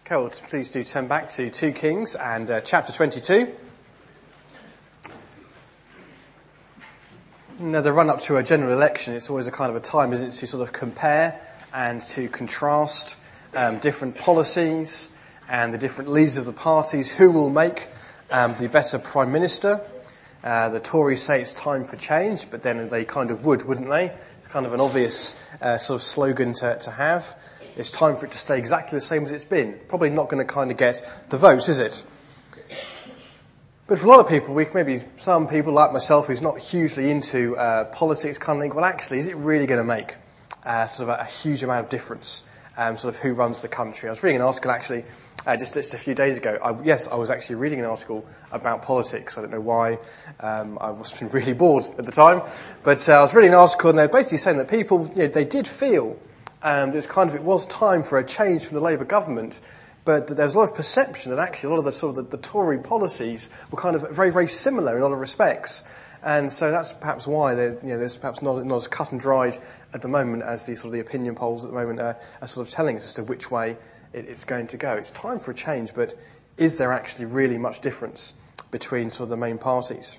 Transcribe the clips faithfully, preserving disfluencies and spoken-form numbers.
Okay, well, please do turn back to two Kings and uh, chapter twenty-two. Now, the run-up to a general election, it's always a kind of a time, isn't it, to sort of compare and to contrast um, different policies and the different leaders of the parties, who will make um, the better Prime Minister. Uh, the Tories say it's time for change, but then they kind of would, wouldn't they? It's kind of an obvious uh, sort of slogan to, to have. It's time for it to stay exactly the same as it's been. Probably not going to kind of get the votes, is it? But for a lot of people, we maybe some people like myself who's not hugely into uh, politics kind of think, well, actually, is it really going to make uh, sort of a, a huge amount of difference, um, sort of who runs the country? I was reading an article actually uh, just, just a few days ago. I, yes, I was actually reading an article about politics. I don't know why. Um, I was really bored at the time. But uh, I was reading an article and they were basically saying that people, you know, they did feel Um, it was kind of, it was time for a change from the Labour government, but there was a lot of perception that actually a lot of the sort of the, the Tory policies were kind of very, very similar in a lot of respects. And so that's perhaps why you know, there's perhaps not, not as cut and dried at the moment as the sort of the opinion polls at the moment are, are sort of telling us as to which way it, it's going to go. It's time for a change, but is there actually really much difference between sort of the main parties?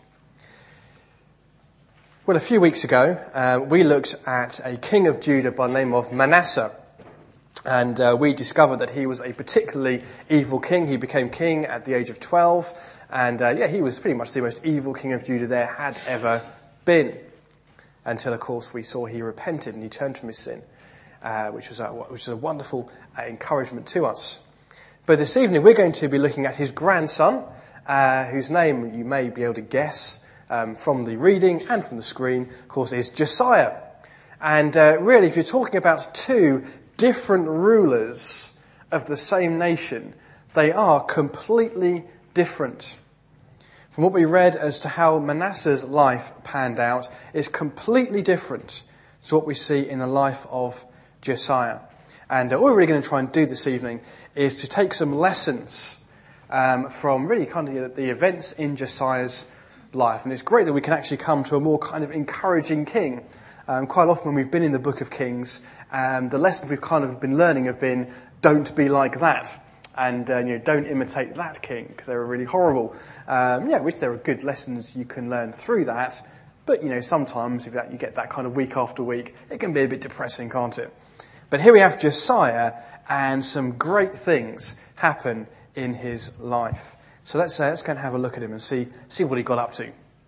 Well, a few weeks ago, uh, we looked at a king of Judah by the name of Manasseh. And uh, we discovered that he was a particularly evil king. He became king at the age of twelve. And, uh, yeah, he was pretty much the most evil king of Judah there had ever been. Until, of course, we saw he repented and he turned from his sin, uh, which was a, which was a wonderful uh, encouragement to us. But this evening, we're going to be looking at his grandson, uh, whose name you may be able to guess Um, from the reading and from the screen, of course, is Josiah. And uh, really, if you're talking about two different rulers of the same nation, they are completely different. From what we read as to how Manasseh's life panned out is completely different to what we see in the life of Josiah. And uh, all we're really going to try and do this evening is to take some lessons um, from really kind of the, the events in Josiah's life. And it's great that we can actually come to a more kind of encouraging king. Um, quite often when we've been in the book of Kings, um, the lessons we've kind of been learning have been, don't be like that. And, uh, you know, don't imitate that king, because they were really horrible. Um, yeah, which there are good lessons you can learn through that. But, you know, sometimes if that, you get that kind of week after week, it can be a bit depressing, can't it? But here we have Josiah, and some great things happen in his life. So let's uh, let's go and have a look at him and see see what he got up to.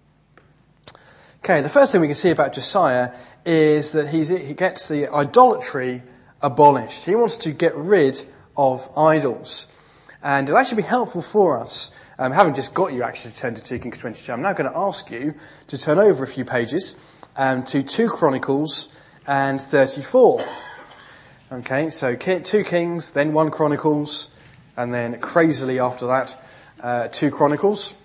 Okay, the first thing we can see about Josiah is that he's, he gets the idolatry abolished. He wants to get rid of idols. And it'll actually be helpful for us, um, having just got you actually to turn to two Kings twenty-two, I'm now going to ask you to turn over a few pages um, to two Chronicles and thirty-four. Okay, so two Kings, then one Chronicles, and then crazily after that, Uh, two Chronicles.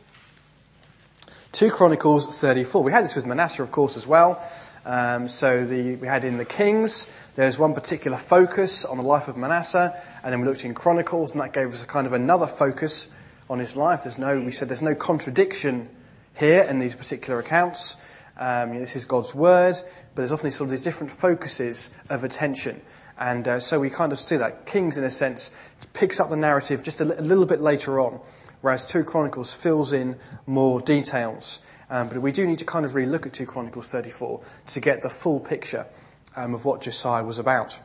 two Chronicles thirty-four. We had this with Manasseh, of course, as well. Um, so the, we had in the Kings, there's one particular focus on the life of Manasseh, and then we looked in Chronicles, and that gave us a kind of another focus on his life. There's no, we said there's no contradiction here in these particular accounts. Um, you know, this is God's word, but there's often sort of these different focuses of attention. And uh, so we kind of see that Kings, in a sense, picks up the narrative just a, li- a little bit later on, whereas two Chronicles fills in more details. Um, but we do need to kind of really look at two Chronicles thirty-four to get the full picture um, of what Josiah was about.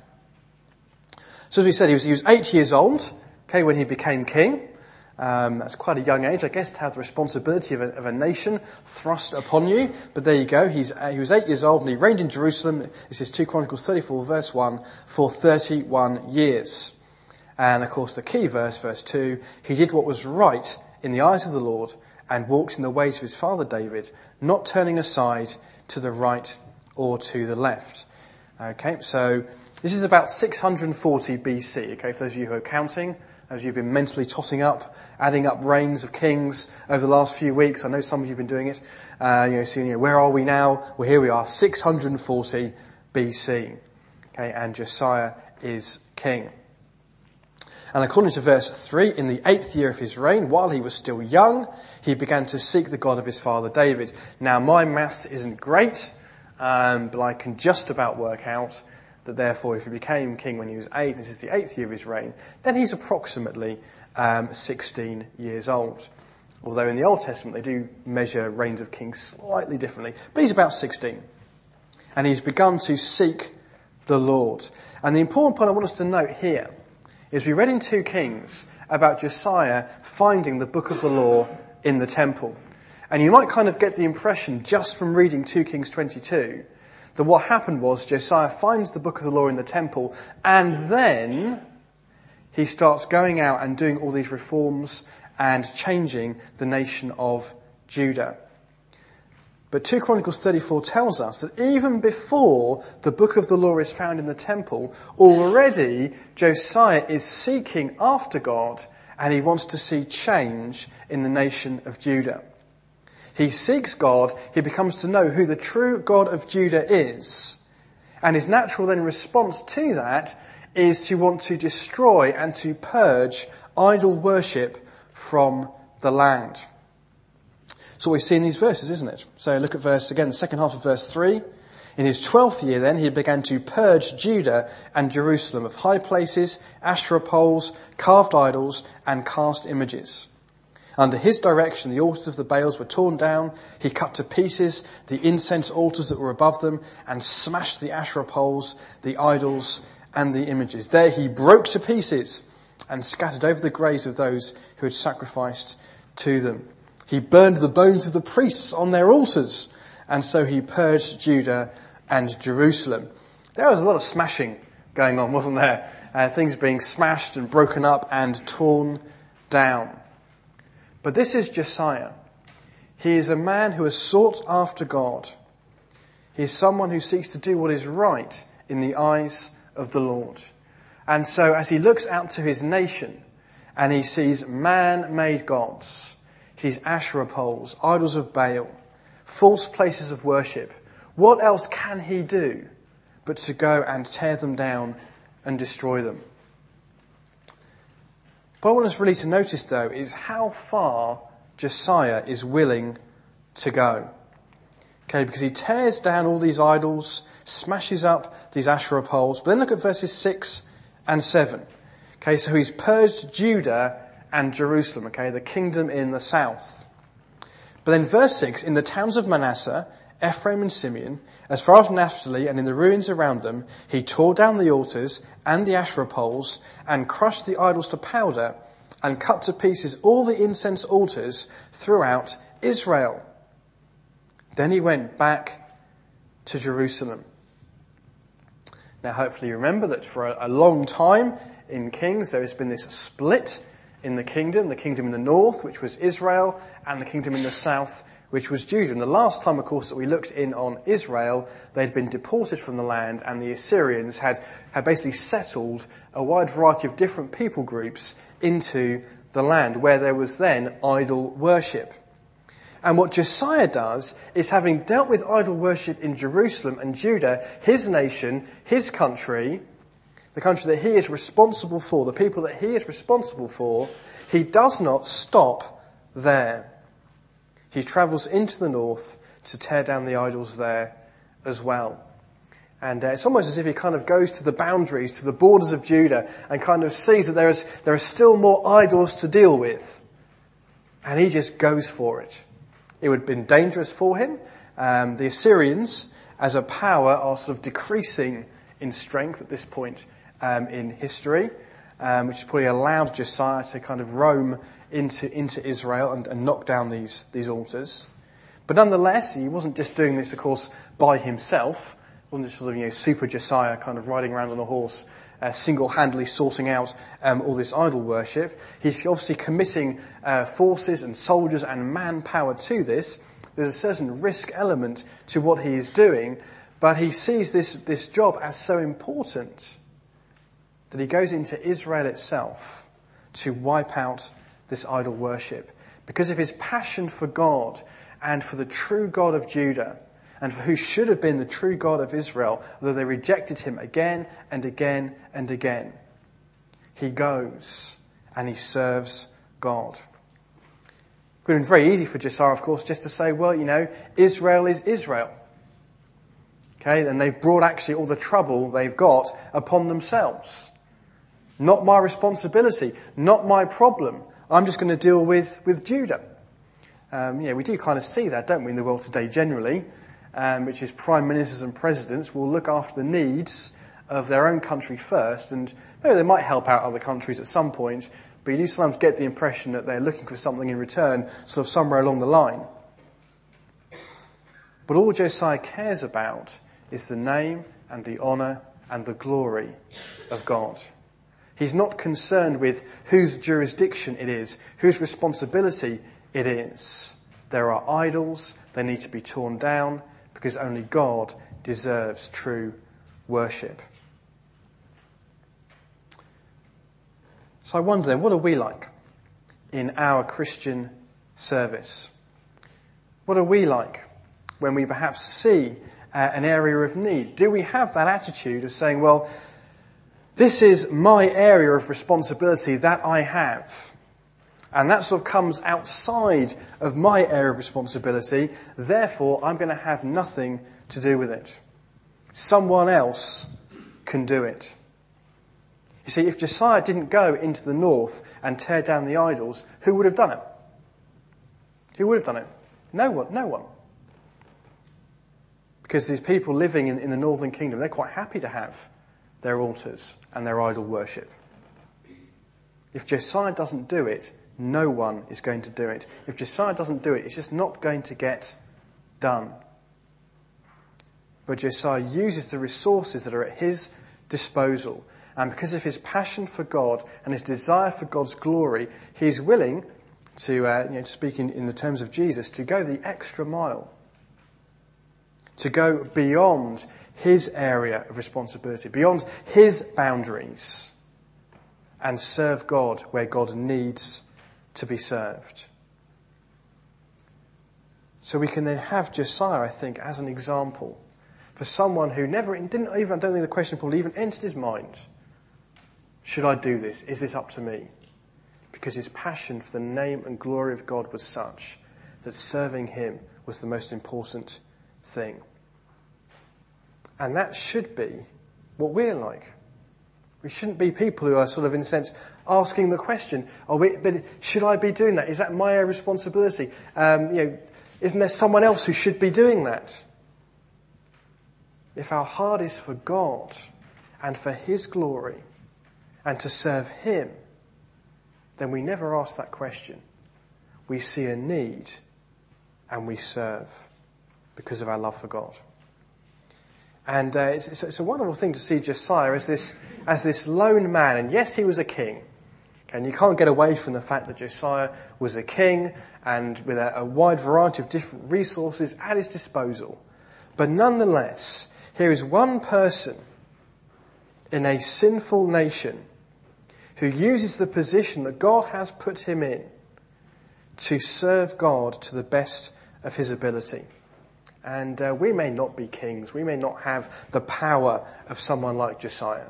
So as we said, he was, he was eight years old, okay, when he became king. Um, that's quite a young age, I guess, to have the responsibility of a, of a nation thrust upon you. But there you go. He's, uh, he was eight years old and he reigned in Jerusalem. This is two Chronicles thirty-four, verse one, for thirty-one years. And, of course, the key verse, verse two, he did what was right in the eyes of the Lord and walked in the ways of his father David, not turning aside to the right or to the left. Okay, so this is about six hundred forty B C, okay, for those of you who are counting, as you've been mentally totting up, adding up reigns of kings over the last few weeks. I know some of you have been doing it. Uh, you know, so, you know, where are we now? Well, here we are, six hundred forty B C. Okay, and Josiah is king. And according to verse three, in the eighth year of his reign, while he was still young, he began to seek the God of his father David. Now, my maths isn't great, um, but I can just about work out that therefore if he became king when he was eight, this is the eighth year of his reign, then he's approximately um, sixteen years old. Although in the Old Testament they do measure reigns of kings slightly differently. But he's about sixteen. And he's begun to seek the Lord. And the important point I want us to note here is we read in two Kings about Josiah finding the book of the law in the temple. And you might kind of get the impression just from reading two Kings twenty-two that what happened was Josiah finds the book of the law in the temple and then he starts going out and doing all these reforms and changing the nation of Judah. But two Chronicles thirty-four tells us that even before the book of the law is found in the temple, already Josiah is seeking after God and he wants to see change in the nation of Judah. He seeks God, he becomes to know who the true God of Judah is. And his natural then response to that is to want to destroy and to purge idol worship from the land. So we see in these verses, isn't it? So look at verse, again, the second half of verse three. In his twelfth year then, he began to purge Judah and Jerusalem of high places, Asherah poles, carved idols, and cast images. Under his direction, the altars of the Baals were torn down. He cut to pieces the incense altars that were above them and smashed the Asherah poles, the idols, and the images. There he broke to pieces and scattered over the graves of those who had sacrificed to them. He burned the bones of the priests on their altars, and so he purged Judah and Jerusalem. There was a lot of smashing going on, wasn't there? Uh, things being smashed and broken up and torn down. But this is Josiah. He is a man who has sought after God. He is someone who seeks to do what is right in the eyes of the Lord. And so as he looks out to his nation and he sees man-made gods, he sees Asherah poles, idols of Baal, false places of worship, what else can he do but to go and tear them down and destroy them? What I want us really to notice, though, is how far Josiah is willing to go. Okay, because he tears down all these idols, smashes up these Asherah poles. But then look at verses six and seven. Okay, so he's purged Judah and Jerusalem, okay, the kingdom in the south. But then verse six, in the towns of Manasseh, Ephraim and Simeon, as far as Naphtali and in the ruins around them, he tore down the altars and the Asherah poles and crushed the idols to powder and cut to pieces all the incense altars throughout Israel. Then he went back to Jerusalem. Now hopefully you remember that for a, a long time in Kings there has been this split in the kingdom, the kingdom in the north, which was Israel, and the kingdom in the south, which was Judah. And the last time, of course, that we looked in on Israel, they'd been deported from the land, and the Assyrians had, had basically settled a wide variety of different people groups into the land, where there was then idol worship. And what Josiah does is, having dealt with idol worship in Jerusalem and Judah, his nation, his country, the country that he is responsible for, the people that he is responsible for, he does not stop there. He travels into the north to tear down the idols there as well. And uh, it's almost as if he kind of goes to the boundaries, to the borders of Judah, and kind of sees that there is there are still more idols to deal with. And he just goes for it. It would have been dangerous for him. Um, the Assyrians, as a power, are sort of decreasing in strength at this point um, in history, um, which has probably allowed Josiah to kind of roam into into Israel and, and knock down these, these altars. But nonetheless, he wasn't just doing this, of course, by himself. He wasn't just sort of, you know, super Josiah kind of riding around on a horse, uh, single-handedly sorting out um, all this idol worship. He's obviously committing uh, forces and soldiers and manpower to this. There's a certain risk element to what he is doing, but he sees this, this job as so important that he goes into Israel itself to wipe out this idol worship. Because of his passion for God and for the true God of Judah, and for who should have been the true God of Israel, although they rejected him again and again and again, he goes and he serves God. It would have been very easy for Josiah, of course, just to say, well, you know, Israel is Israel. Okay, and they've brought actually all the trouble they've got upon themselves. Not my responsibility, not my problem. I'm just going to deal with, with Judah. Um, yeah, we do kind of see that, don't we, in the world today generally, um, which is prime ministers and presidents will look after the needs of their own country first, and maybe they might help out other countries at some point, but you do sometimes get the impression that they're looking for something in return, sort of somewhere along the line. But all Josiah cares about is the name and the honour and the glory of God. He's not concerned with whose jurisdiction it is, whose responsibility it is. There are idols, they need to be torn down, because only God deserves true worship. So I wonder then, what are we like in our Christian service? What are we like when we perhaps see uh, an area of need? Do we have that attitude of saying, well, this is my area of responsibility that I have, and that sort of comes outside of my area of responsibility, therefore I'm going to have nothing to do with it. Someone else can do it. You see, if Josiah didn't go into the north and tear down the idols, who would have done it? Who would have done it? No one, no one. Because these people living in, in the northern kingdom, they're quite happy to have their altars and their idol worship. If Josiah doesn't do it, no one is going to do it. If Josiah doesn't do it, it's just not going to get done. But Josiah uses the resources that are at his disposal. And because of his passion for God and his desire for God's glory, he's willing to, uh, you know, to speak in, in the terms of Jesus, to go the extra mile. To go beyond his area of responsibility, beyond his boundaries, and serve God where God needs to be served. So we can then have Josiah, I think, as an example for someone who never, didn't even, I don't think the question probably even entered his mind. Should I do this? Is this up to me? Because his passion for the name and glory of God was such that serving him was the most important thing. And that should be what we're like. We shouldn't be people who are sort of, in a sense, asking the question, "Are we, but should I be doing that? Is that my responsibility? Um, you know, isn't there someone else who should be doing that?" If our heart is for God and for his glory and to serve him, then we never ask that question. We see a need and we serve because of our love for God. And uh, it's, it's a wonderful thing to see Josiah as this as this lone man. And yes, he was a king. And you can't get away from the fact that Josiah was a king and with a, a wide variety of different resources at his disposal. But nonetheless, here is one person in a sinful nation who uses the position that God has put him in to serve God to the best of his ability. And uh, we may not be kings. We may not have the power of someone like Josiah.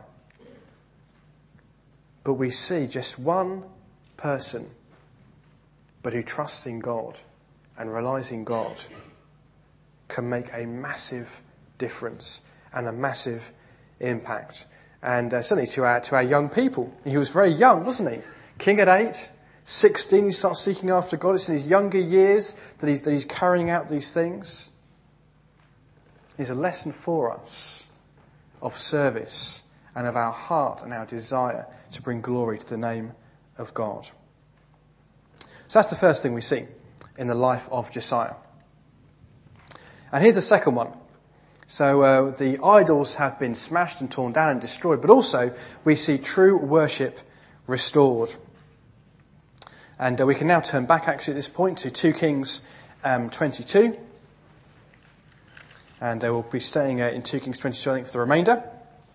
But we see just one person, but who trusts in God and relies in God, can make a massive difference and a massive impact. And uh, certainly to our, to our young people. He was very young, wasn't he? King at eight, sixteen, he starts seeking after God. It's in his younger years that he's, that he's carrying out these things. Is a lesson for us of service and of our heart and our desire to bring glory to the name of God. So that's the first thing we see in the life of Josiah. And here's the second one. So uh, the idols have been smashed and torn down and destroyed, but also we see true worship restored. And uh, we can now turn back actually at this point to Second Kings um, twenty-two. And uh, we'll be staying uh, in Second Kings twenty-two, I think, for the remainder.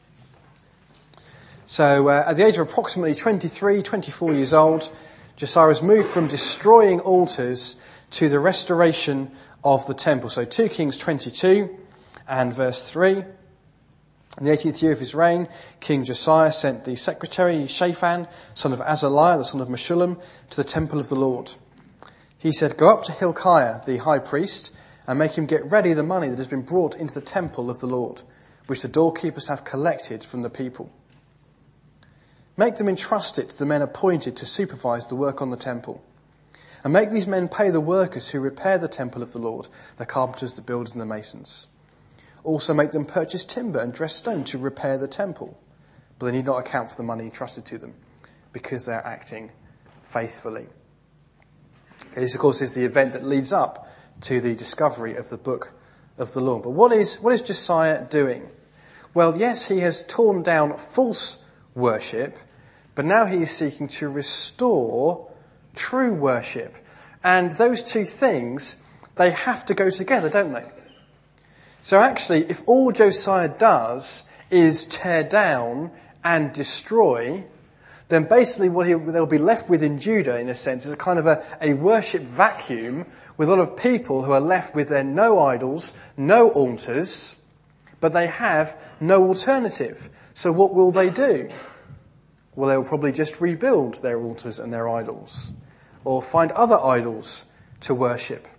So uh, at the age of approximately twenty-three, twenty-four years old, Josiah has moved from destroying altars to the restoration of the temple. So Second Kings twenty-two and verse three. In the eighteenth year of his reign, King Josiah sent the secretary Shaphan, son of Azaliah, the son of Meshullam, to the temple of the Lord. He said, "Go up to Hilkiah, the high priest, and make him get ready the money that has been brought into the temple of the Lord, which the doorkeepers have collected from the people. Make them entrust it to the men appointed to supervise the work on the temple. And make these men pay the workers who repair the temple of the Lord, the carpenters, the builders and the masons. Also make them purchase timber and dress stone to repair the temple. But they need not account for the money entrusted to them, because they are acting faithfully. This, of course, is the event that leads up to the discovery of the book of the law. But what is, what is Josiah doing? Well, yes, he has torn down false worship, but now he is seeking to restore true worship. And those two things, they have to go together, don't they? So actually, if all Josiah does is tear down and destroy, then basically what he'll, they'll be left with in Judah, in a sense, is a kind of a, a worship vacuum with a lot of people who are left with their no idols, no altars, but they have no alternative. So what will they do? Well, they'll probably just rebuild their altars and their idols, or find other idols to worship.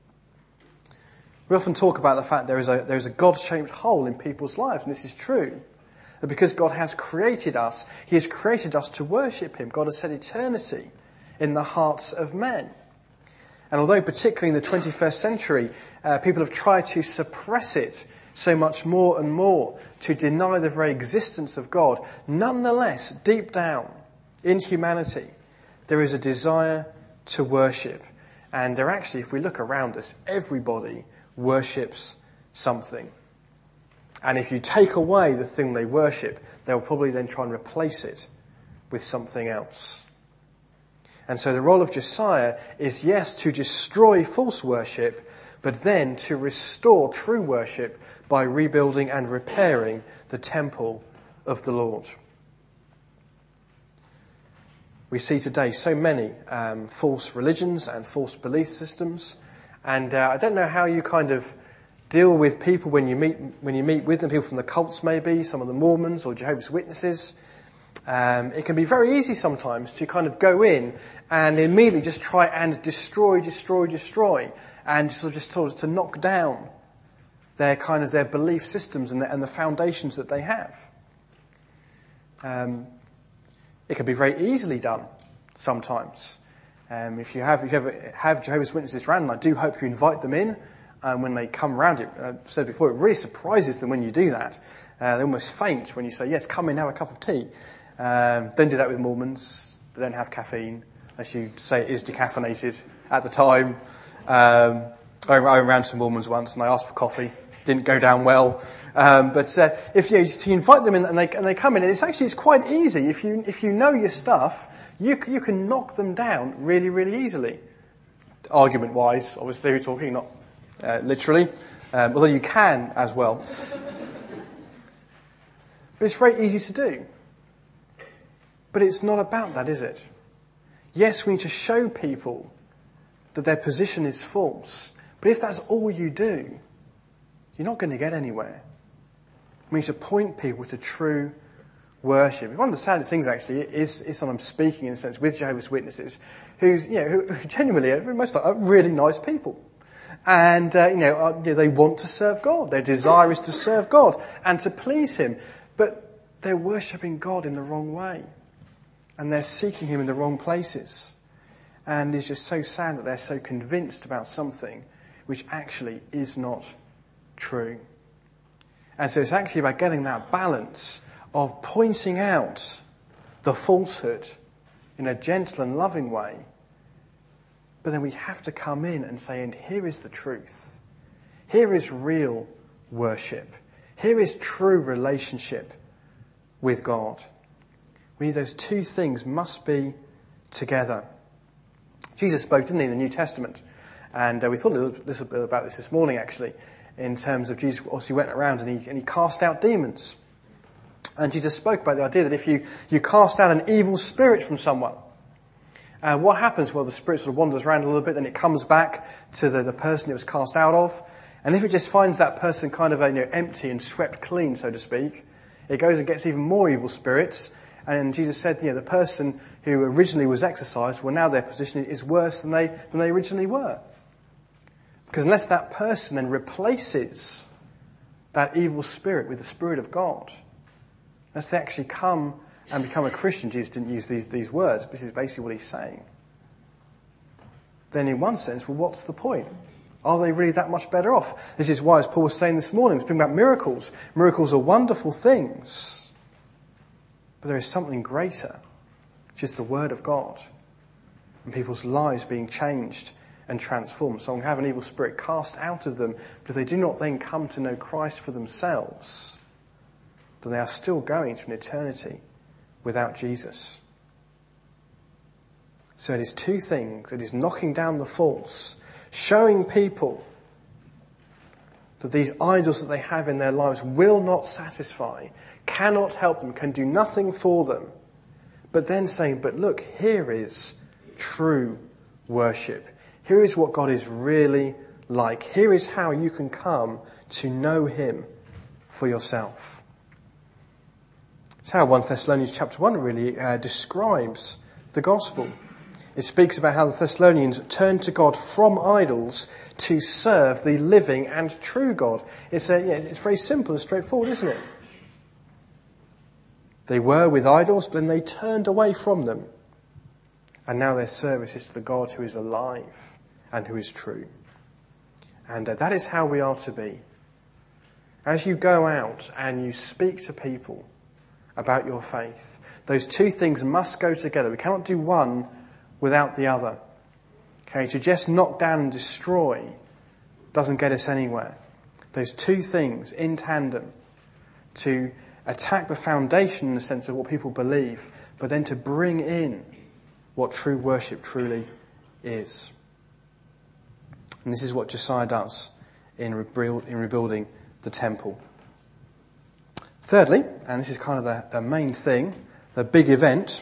We often talk about the fact there is a, there is a God-shaped hole in people's lives, and this is true. That because God has created us, he has created us to worship him. God has set eternity in the hearts of men. And although particularly in the twenty-first century, uh, people have tried to suppress it so much more and more, to deny the very existence of God, nonetheless, deep down in humanity, there is a desire to worship. And there actually, if we look around us, everybody worships something. And if you take away the thing they worship, they'll probably then try and replace it with something else. And so the role of Josiah is, yes, to destroy false worship, but then to restore true worship by rebuilding and repairing the temple of the Lord. We see today so many um, false religions and false belief systems. And uh, I don't know how you kind of deal with people when you meet when you meet with them, people from the cults maybe, some of the Mormons or Jehovah's Witnesses. Um, it can be very easy sometimes to kind of go in and immediately just try and destroy, destroy, destroy, and sort of just sort of to knock down their kind of their belief systems and the, and the foundations that they have. Um, it can be very easily done sometimes. Um, if you have if you ever have Jehovah's Witnesses around, and I do hope you invite them in. Um, when they come around it, I've said before, it really surprises them when you do that. Uh, they almost faint when you say, yes, come in, have a cup of tea. Um, don't do that with Mormons. They don't have caffeine, unless you say it is decaffeinated at the time. Um, I went around to Mormons once and I asked for coffee. Didn't go down well. Um, but uh, if you, you invite them in and they, and they come in, and it's actually it's quite easy. If you if you know your stuff, you you can knock them down really, really easily. Argument-wise, obviously we're talking, not Uh, literally, um, although you can as well. But it's very easy to do. But it's not about that, is it? Yes, we need to show people that their position is false. But if that's all you do, you're not going to get anywhere. We need to point people to true worship. One of the saddest things, actually, is, is that I'm speaking, in a sense, with Jehovah's Witnesses, who's, you know, who, who genuinely are most are really nice people. And, uh, you know, uh, they want to serve God. Their desire is to serve God and to please him. But they're worshipping God in the wrong way. And they're seeking him in the wrong places. And it's just so sad that they're so convinced about something which actually is not true. And so it's actually about getting that balance of pointing out the falsehood in a gentle and loving way. But then we have to come in and say, and here is the truth. Here is real worship. Here is true relationship with God. We need those two things must be together. Jesus spoke, didn't he, in the New Testament? And uh, we thought a little, little bit about this this morning, actually, in terms of Jesus. Also, went around and he, and he cast out demons. And Jesus spoke about the idea that if you, you cast out an evil spirit from someone, Uh, what happens? Well, the spirit sort of wanders around a little bit, then it comes back to the, the person it was cast out of. And if it just finds that person kind of uh, you know, empty and swept clean, so to speak, it goes and gets even more evil spirits. And Jesus said, you know, the person who originally was exorcised, well, now their position is worse than they than they originally were. Because unless that person then replaces that evil spirit with the Spirit of God, unless they actually come and become a Christian, Jesus didn't use these, these words, but this is basically what he's saying, then in one sense, well, what's the point? Are they really that much better off? This is why, as Paul was saying this morning, he was speaking about miracles. Miracles are wonderful things, but there is something greater, which is the Word of God, and people's lives being changed and transformed. Someone can have an evil spirit cast out of them, but if they do not then come to know Christ for themselves, then they are still going to an eternity without Jesus. So it is two things. It is knocking down the false, showing people that these idols that they have in their lives will not satisfy, cannot help them, can do nothing for them. But then saying, but look, here is true worship. Here is what God is really like. Here is how you can come to know him for yourself. It's how First Thessalonians chapter one really uh, describes the gospel. It speaks about how the Thessalonians turned to God from idols to serve the living and true God. It's, a, yeah, it's very simple and straightforward, isn't it? They were with idols, but then they turned away from them. And now their service is to the God who is alive and who is true. And uh, that is how we are to be. As you go out and you speak to people about your faith, those two things must go together. We cannot do one without the other. Okay, to just knock down and destroy doesn't get us anywhere. Those two things in tandem, to attack the foundation in the sense of what people believe, but then to bring in what true worship truly is. And this is what Josiah does in, rebuild, in rebuilding the temple. Thirdly, and this is kind of the, the main thing, the big event,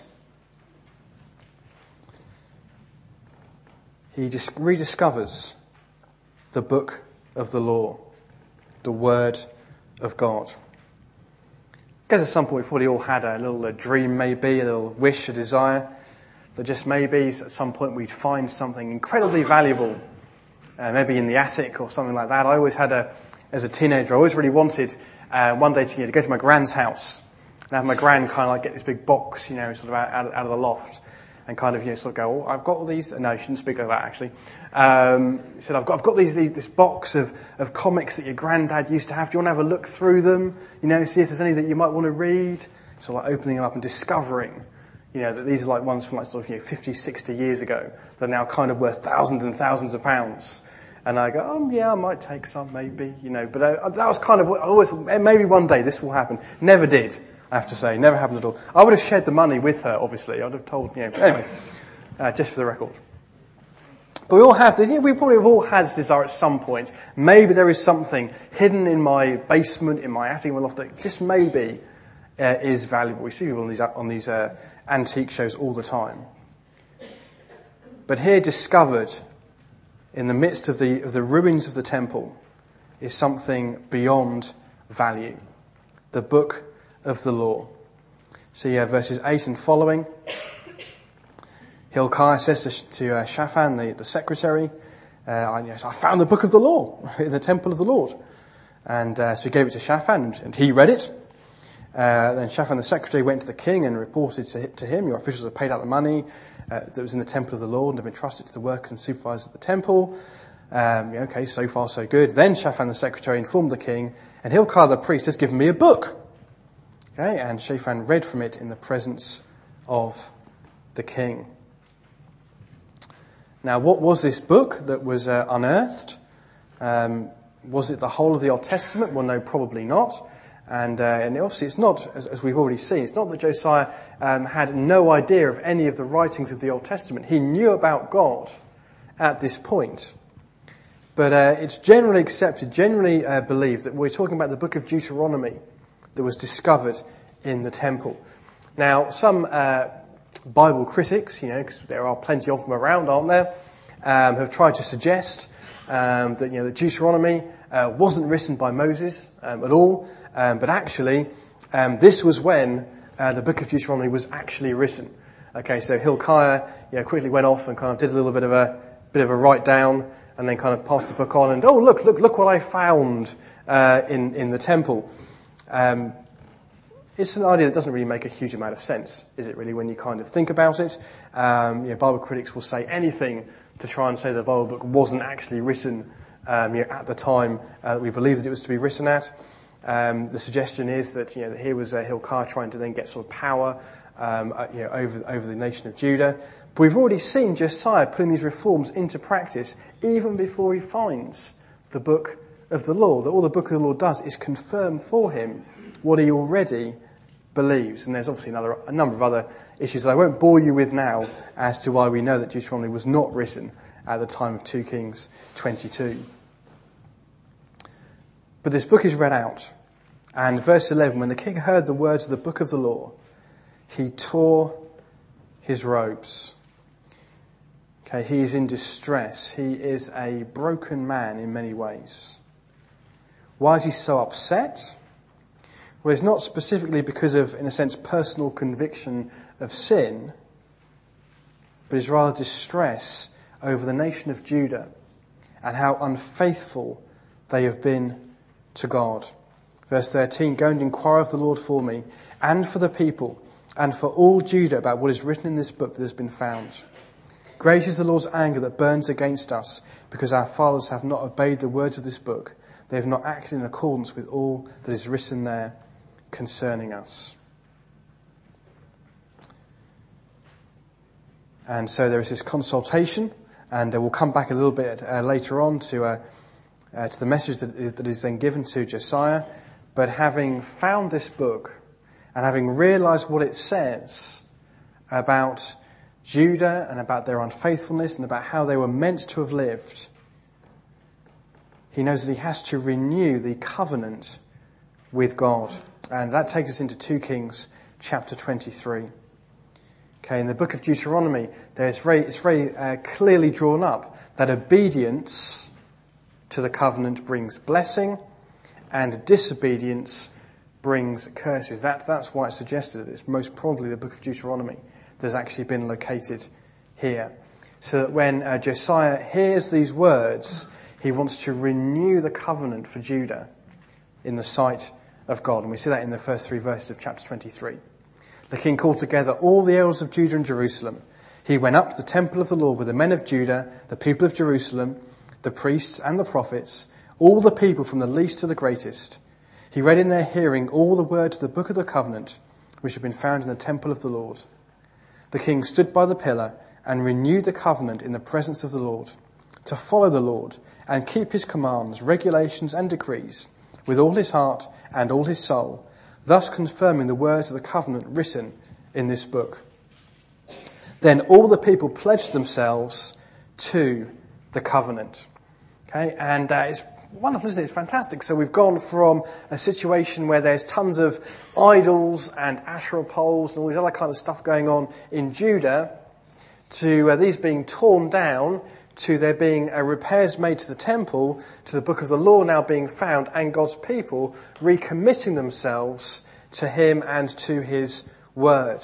he just rediscovers the book of the law, the word of God. I guess at some point we've probably all had a little a dream, maybe, a little wish, a desire, that just maybe at some point we'd find something incredibly valuable, uh, maybe in the attic or something like that. I always had a, as a teenager, I always really wanted uh, one day to, you know, to go to my grand's house and have my gran kind of like get this big box, you know, sort of out, out, out of the loft. And kind of, you know, sort of go, oh, I've got all these. No, I shouldn't speak like that, actually. Um, he said, I've got, I've got these, these, this box of, of comics that your granddad used to have. Do you want to have a look through them? You know, see if there's any that you might want to read. So like opening them up and discovering, you know, that these are like ones from like sort of, you know, fifty, sixty years ago that are now kind of worth thousands and thousands of pounds. And I go, oh yeah, I might take some, maybe, you know. But uh, that was kind of what I always thought, maybe one day this will happen. Never did. I have to say, never happened at all. I would have shared the money with her, obviously. I would have told, you know, anyway, uh, just for the record. But we all have this, you know, we probably have all had this desire at some point. Maybe there is something hidden in my basement, in my attic, in my loft that just maybe uh, is valuable. We see people on these, on these uh, antique shows all the time. But here discovered, in the midst of the, of the ruins of the temple, is something beyond value. The book of the law. See uh, verses eight and following. Hilkiah says to, to uh, Shaphan, the, the secretary, uh, I, yes, I found the book of the law in the temple of the Lord. And uh, so he gave it to Shaphan, and, and he read it. Uh, then Shaphan the secretary went to the king and reported to, to him, your officials have paid out the money uh, that was in the temple of the Lord and have entrusted to the workers and supervisors of the temple. Um, yeah, okay, so far so good. Then Shaphan the secretary informed the king, and Hilkiah the priest has given me a book. Okay, and Shaphan read from it in the presence of the king. Now, what was this book that was uh, unearthed? Um, was it the whole of the Old Testament? Well, no, probably not. And, uh, and obviously it's not, as, as we've already seen, it's not that Josiah um, had no idea of any of the writings of the Old Testament. He knew about God at this point. But uh, it's generally accepted, generally uh, believed that we're talking about the book of Deuteronomy that was discovered in the temple. Now, some uh, Bible critics, you know, because there are plenty of them around, aren't there, um, have tried to suggest um, that, you know, that Deuteronomy uh, wasn't written by Moses um, at all, um, but actually um, this was when uh, the book of Deuteronomy was actually written. Okay, so Hilkiah, you know, quickly went off and kind of did a little bit of a bit of a write down. and then kind of pass the book on and, oh, look, look, look what I found uh, in, in the temple. Um, it's an idea that doesn't really make a huge amount of sense, is it really, when you kind of think about it? Um, you know, Bible critics will say anything to try and say the Bible book wasn't actually written um, you know, at the time uh, that we believe that it was to be written at. Um, the suggestion is that, you know, that here was uh, Hilkiah trying to then get sort of power um, uh, you know, over, over the nation of Judah. But we've already seen Josiah putting these reforms into practice even before he finds the book of the law. That all the book of the law does is confirm for him what he already believes. And there's obviously another a number of other issues that I won't bore you with now as to why we know that Deuteronomy was not written at the time of Second Kings twenty-two. But this book is read out. And verse eleven, when the king heard the words of the book of the law, he tore his robes. Okay, he is in distress. He is a broken man in many ways. Why is he so upset? Well, it's not specifically because of, in a sense, personal conviction of sin, but it's rather distress over the nation of Judah and how unfaithful they have been to God. Verse thirteen, go and inquire of the Lord for me and for the people and for all Judah about what is written in this book that has been found. Great is the Lord's anger that burns against us because our fathers have not obeyed the words of this book. They have not acted in accordance with all that is written there concerning us. And so there is this consultation, and uh, we'll come back a little bit uh, later on to uh, uh, to the message that is, that is then given to Josiah. But having found this book and having realised what it says about Judah and about their unfaithfulness and about how they were meant to have lived, he knows that he has to renew the covenant with God. And that takes us into Second Kings chapter twenty-three. Okay, in the book of Deuteronomy, there's very, it's very uh, clearly drawn up that obedience to the covenant brings blessing and disobedience brings curses. That, that's why it's suggested that it's most probably the book of Deuteronomy that has actually been located here. So that when uh, Josiah hears these words, he wants to renew the covenant for Judah in the sight of God. And we see that in the first three verses of chapter twenty-three. The king called together all the elders of Judah and Jerusalem. He went up to the temple of the Lord with the men of Judah, the people of Jerusalem, the priests and the prophets, all the people from the least to the greatest. He read in their hearing all the words of the book of the covenant, which had been found in the temple of the Lord. The king stood by the pillar and renewed the covenant in the presence of the Lord, to follow the Lord and keep his commands, regulations and decrees with all his heart and all his soul, thus confirming the words of the covenant written in this book. Then all the people pledged themselves to the covenant. Okay, and uh, it's wonderful, isn't it? It's fantastic. So we've gone from a situation where there's tons of idols and Asherah poles and all this other kind of stuff going on in Judah to uh, these being torn down, to there being uh, repairs made to the temple, to the book of the law now being found, and God's people recommitting themselves to him and to his word.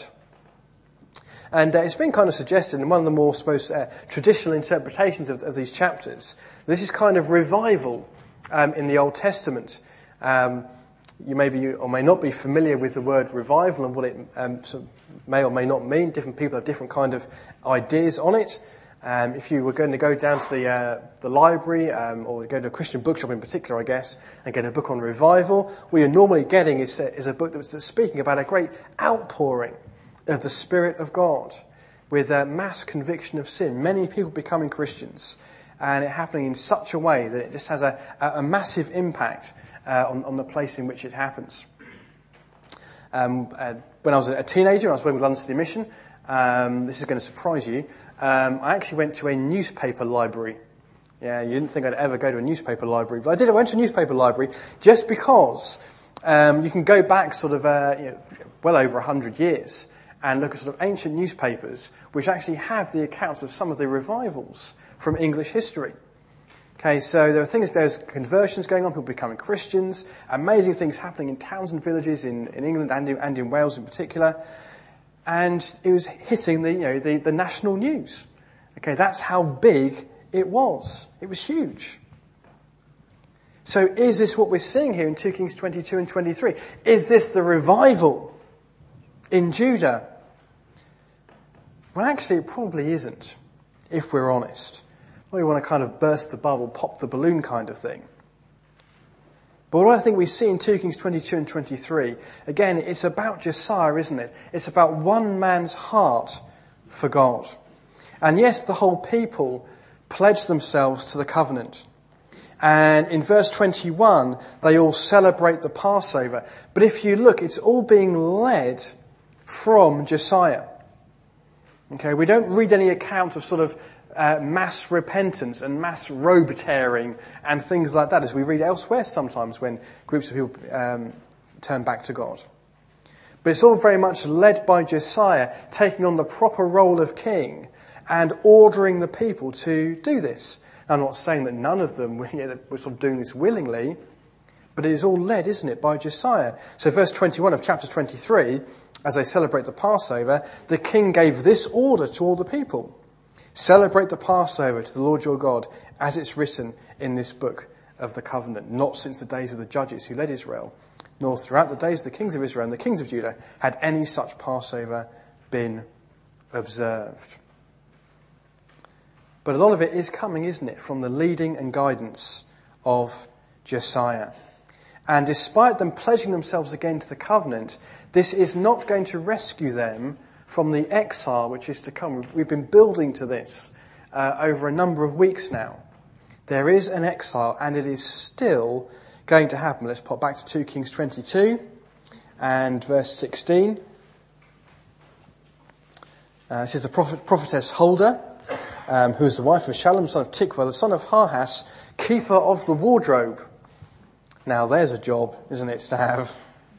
And uh, it's been kind of suggested in one of the more supposed uh, traditional interpretations of, of these chapters, this is kind of revival um, in the Old Testament. Um, you may be or may not be familiar with the word revival and what it um, sort of may or may not mean. Different people have different kind of ideas on it. Um, if you were going to go down to the uh, the library um, or go to a Christian bookshop in particular, I guess, and get a book on revival, what you're normally getting is, is a book that's speaking about a great outpouring of the Spirit of God with a mass conviction of sin, many people becoming Christians, and it happening in such a way that it just has a, a massive impact uh, on, on the place in which it happens. Um, uh, when I was a teenager, I was working with London City Mission. Um, this is going to surprise you. Um, I actually went to a newspaper library. Yeah, you didn't think I'd ever go to a newspaper library, but I did. I went to a newspaper library just because um, you can go back sort of uh, you know, well over a hundred years and look at sort of ancient newspapers which actually have the accounts of some of the revivals from English history. Okay, so there are things, there's conversions going on, people becoming Christians, amazing things happening in towns and villages in, in England and in, and in Wales in particular. And it was hitting the, you know, the, the national news. Okay, that's how big It was. It was huge. So is this what we're seeing here in two Kings twenty-two and twenty-three? Is this the revival in Judah? Well, actually, it probably isn't, if we're honest. We want to kind of burst the bubble, pop the balloon kind of thing. But what I think we see in two Kings twenty-two and twenty-three, again, it's about Josiah, isn't it? It's about one man's heart for God. And yes, the whole people pledged themselves to the covenant. And in verse twenty-one, they all celebrate the Passover. But if you look, it's all being led from Josiah. Okay, we don't read any account of sort of uh, mass repentance and mass robe tearing and things like that, as we read elsewhere sometimes when groups of people um, turn back to God. But it's all very much led by Josiah, taking on the proper role of king and ordering the people to do this. I'm not saying that none of them were, you know, were sort of doing this willingly, but it is all led, isn't it, by Josiah. So verse twenty-one of chapter twenty-three, as they celebrate the Passover, the king gave this order to all the people. Celebrate the Passover to the Lord your God, as it's written in this book of the covenant. Not since the days of the judges who led Israel, nor throughout the days of the kings of Israel and the kings of Judah had any such Passover been observed. But a lot of it is coming, isn't it, from the leading and guidance of Josiah. And despite them pledging themselves again to the covenant, this is not going to rescue them from the exile which is to come. We've been building to this uh, over a number of weeks now. There is an exile, and it is still going to happen. Let's pop back to two Kings twenty-two and verse sixteen. Uh, this is the prophet, prophetess Huldah, Um, who is the wife of Shallum, son of Tikva, the son of Harhas, keeper of the wardrobe. Now there's a job, isn't it, to have.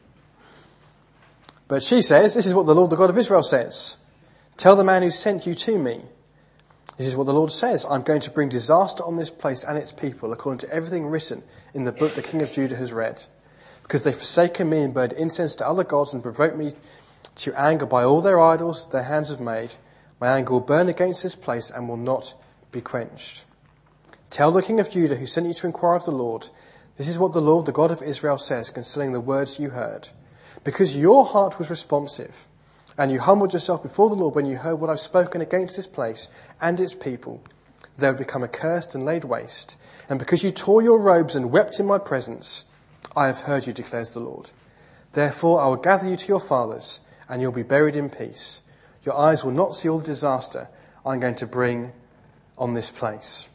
But she says, this is what the Lord, the God of Israel, says. Tell the man who sent you to me. This is what the Lord says. I'm going to bring disaster on this place and its people, according to everything written in the book the king of Judah has read. Because they've forsaken me and burned incense to other gods and provoked me to anger by all their idols their hands have made. My anger will burn against this place and will not be quenched. Tell the king of Judah who sent you to inquire of the Lord, this is what the Lord, the God of Israel, says concerning the words you heard. Because your heart was responsive, and you humbled yourself before the Lord when you heard what I've spoken against this place and its people, they would become accursed and laid waste. And because you tore your robes and wept in my presence, I have heard you, declares the Lord. Therefore I will gather you to your fathers, and you'll be buried in peace. Your eyes will not see all the disaster I'm going to bring on this place.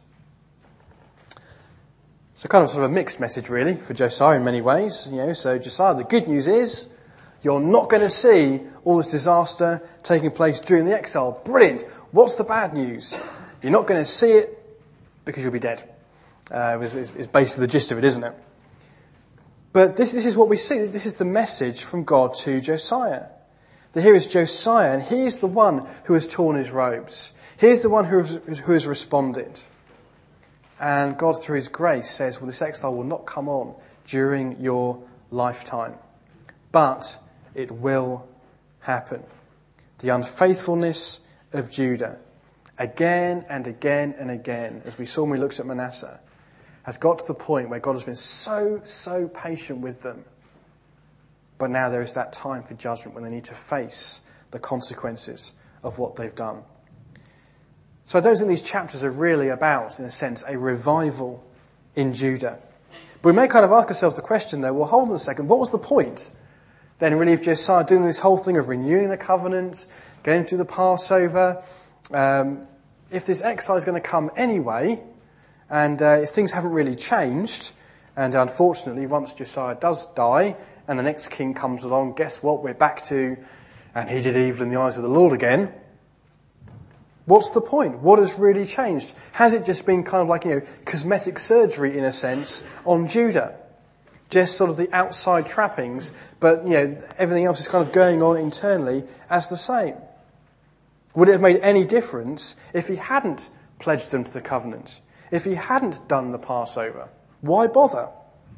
So kind of sort of a mixed message really for Josiah in many ways. You know, so Josiah, the good news is you're not going to see all this disaster taking place during the exile. Brilliant. What's the bad news? You're not going to see it because you'll be dead. Uh, is, is basically the gist of it, isn't it? But this, this is what we see. This is the message from God to Josiah. That here is Josiah, and he is the one who has torn his robes. He's the one who has, who has responded. And God, through his grace, says, well, this exile will not come on during your lifetime. But it will happen. The unfaithfulness of Judah, again and again and again, as we saw when we looked at Manasseh, has got to the point where God has been so, so patient with them. But now there is that time for judgment when they need to face the consequences of what they've done. So I don't think these chapters are really about, in a sense, a revival in Judah. But we may kind of ask ourselves the question, though, well, hold on a second, what was the point then really of Josiah doing this whole thing of renewing the covenant, going through the Passover? Um, if this exile is going to come anyway, and uh, if things haven't really changed, and unfortunately once Josiah does die, and the next king comes along, guess what? We're back to, and he did evil in the eyes of the Lord again. What's the point? What has really changed? Has it just been kind of like, you know, cosmetic surgery in a sense on Judah? Just sort of the outside trappings, but, you know, everything else is kind of going on internally as the same. Would it have made any difference if he hadn't pledged them to the covenant? If he hadn't done the Passover? Why bother?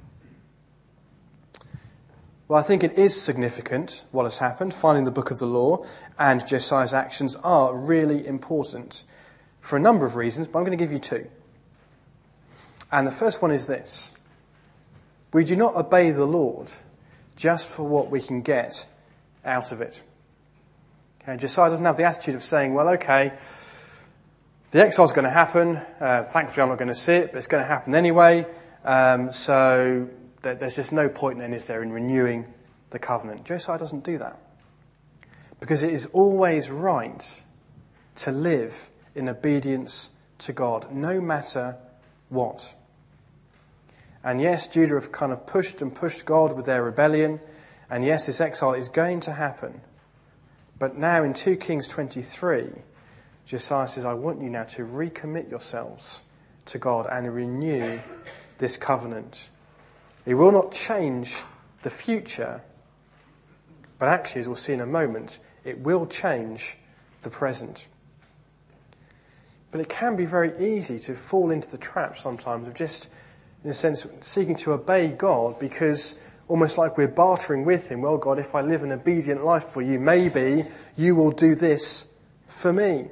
Well, I think it is significant what has happened. Finding the book of the law and Josiah's actions are really important. for a number of reasons, but I'm going to give you two. And the first one is this. We do not obey the Lord just for what we can get out of it. Okay, Josiah doesn't have the attitude of saying, well, okay, the exile's going to happen. Uh, thankfully, I'm not going to see it, but it's going to happen anyway. Um, so th- there's just no point then, is there, in renewing the covenant. Josiah doesn't do that. Because it is always right to live in obedience to God, no matter what. And yes, Judah have kind of pushed and pushed God with their rebellion. And yes, this exile is going to happen. But now in two Kings twenty-three, Josiah says, I want you now to recommit yourselves to God and renew this covenant. It will not change the future, but actually, as we'll see in a moment, it will change the present. But it can be very easy to fall into the trap sometimes of just, in a sense, seeking to obey God because almost like we're bartering with him. Well, God, if I live an obedient life for you, maybe you will do this for me.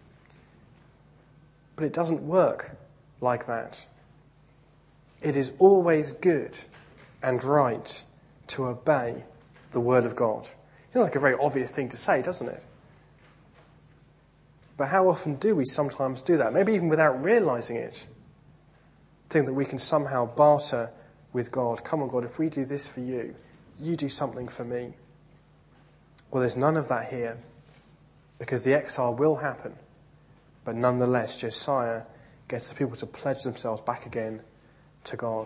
But it doesn't work like that. It is always good and right to obey the word of God. It sounds like a very obvious thing to say, doesn't it? But how often do we sometimes do that? Maybe even without realising it. Think that we can somehow barter with God. Come on, God, if we do this for you, you do something for me. Well, there's none of that here, because the exile will happen. But nonetheless, Josiah gets the people to pledge themselves back again to God.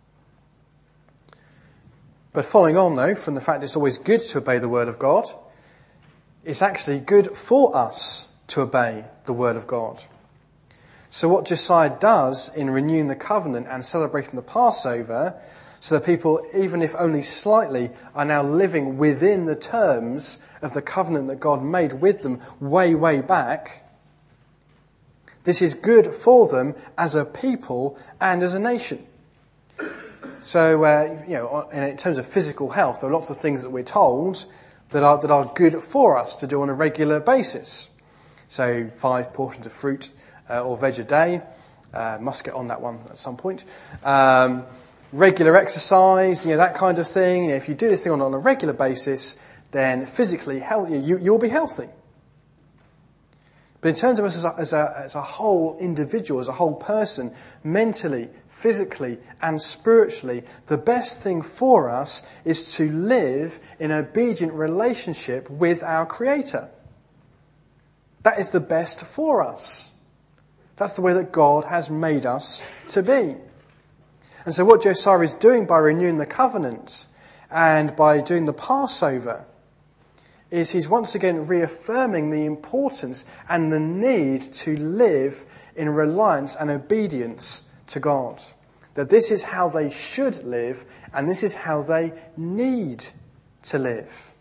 But following on, though, from the fact it's always good to obey the word of God, it's actually good for us to obey the word of God. So what Josiah does in renewing the covenant and celebrating the Passover, so that people, even if only slightly, are now living within the terms of the covenant that God made with them way, way back, this is good for them as a people and as a nation. So, uh, you know, in terms of physical health, there are lots of things that we're told that are that are good for us to do on a regular basis. So, five portions of fruit uh, or veg a day. Uh, must get on that one at some point. Um, regular exercise, you know, that kind of thing. You know, if you do this thing on, on a regular basis, then physically, healthy, you, you'll be healthy. But in terms of us as a, as a, as a whole individual, as a whole person, mentally, physically and spiritually, the best thing for us is to live in obedient relationship with our Creator. That is the best for us. That's the way that God has made us to be. And so what Josiah is doing by renewing the covenant and by doing the Passover is he's once again reaffirming the importance and the need to live in reliance and obedience to God. That this is how they should live and this is how they need to live.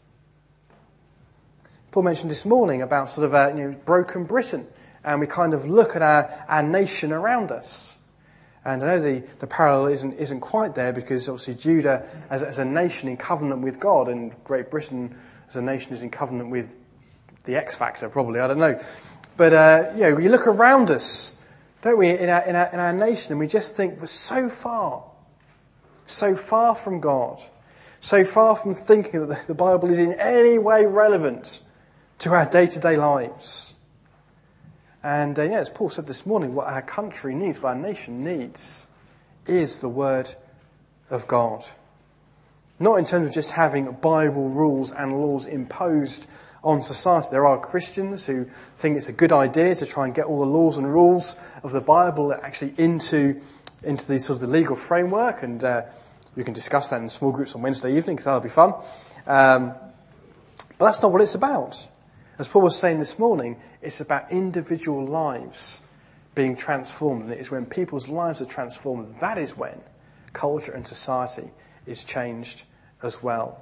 Paul mentioned this morning about sort of a you know, broken Britain, and we kind of look at our, our nation around us. And I know the, the parallel isn't isn't quite there, because obviously Judah as, as a nation in covenant with God, and Great Britain as a nation is in covenant with the X Factor, probably, I don't know. But uh, you know, we look around us, don't we, in our, in our in our nation, and we just think we're so far, so far from God, so far from thinking that the, the Bible is in any way relevant to our day-to-day lives. And uh, yeah, as Paul said this morning, what our country needs, what our nation needs, is the Word of God. Not in terms of just having Bible rules and laws imposed on society. There are Christians who think it's a good idea to try and get all the laws and rules of the Bible actually into into the sort of the legal framework, and uh, we can discuss that in small groups on Wednesday evening, because that'll be fun. Um, but that's not what it's about. As Paul was saying this morning, it's about individual lives being transformed. And it is when people's lives are transformed, that is when culture and society is changed as well.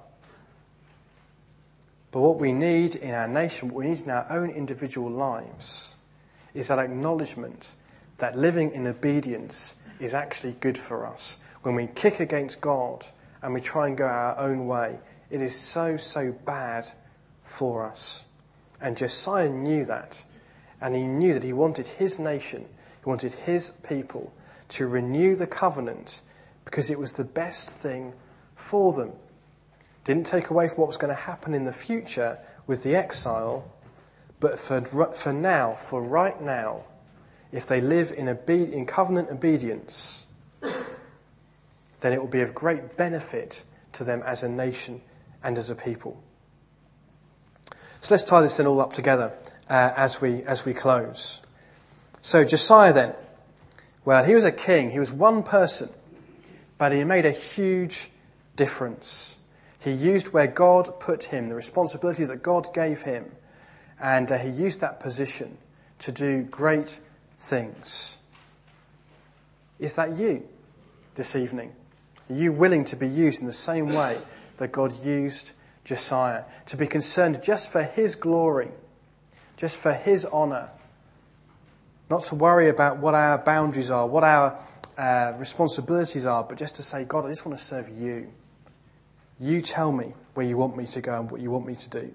But what we need in our nation, what we need in our own individual lives, is that acknowledgement that living in obedience is actually good for us. When we kick against God and we try and go our own way, it is so, so bad for us. And Josiah knew that. And he knew that he wanted his nation, he wanted his people to renew the covenant because it was the best thing for them. Didn't take away from what was going to happen in the future with the exile, but for, for now, for right now, if they live in, obe- in covenant obedience, then it will be of great benefit to them as a nation and as a people. So let's tie this then all up together uh, as we as we close. So Josiah then, well, he was a king. He was one person, but he made a huge difference. He used where God put him, the responsibilities that God gave him, and uh, he used that position to do great things. Is that you this evening? Are you willing to be used in the same way that God used Josiah? To be concerned just for his glory, just for his honour. Not to worry about what our boundaries are, what our uh, responsibilities are, but just to say, God, I just want to serve you. You tell me where you want me to go and what you want me to do.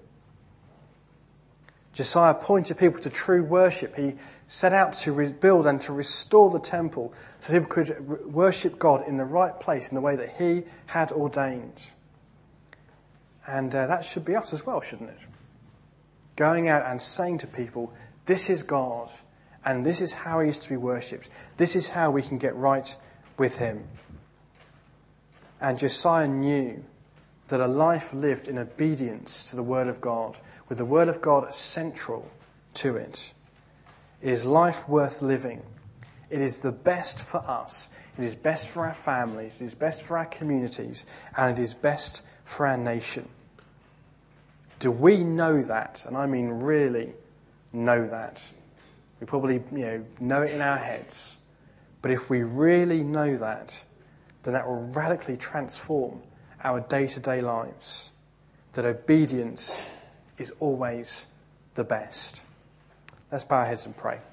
Josiah pointed people to true worship. He set out to rebuild and to restore the temple so people could worship God in the right place, in the way that he had ordained. And uh, that should be us as well, shouldn't it? Going out and saying to people, this is God, and this is how he is to be worshipped. This is how we can get right with him. And Josiah knew that a life lived in obedience to the Word of God, with the Word of God central to it, is life worth living. It is the best for us. It is best for our families. It is best for our communities. And it is best for our nation. Do we know that? And I mean really know that. We probably you know, know it in our heads. But if we really know that, then that will radically transform our day-to-day lives. That obedience is always the best. Let's bow our heads and pray.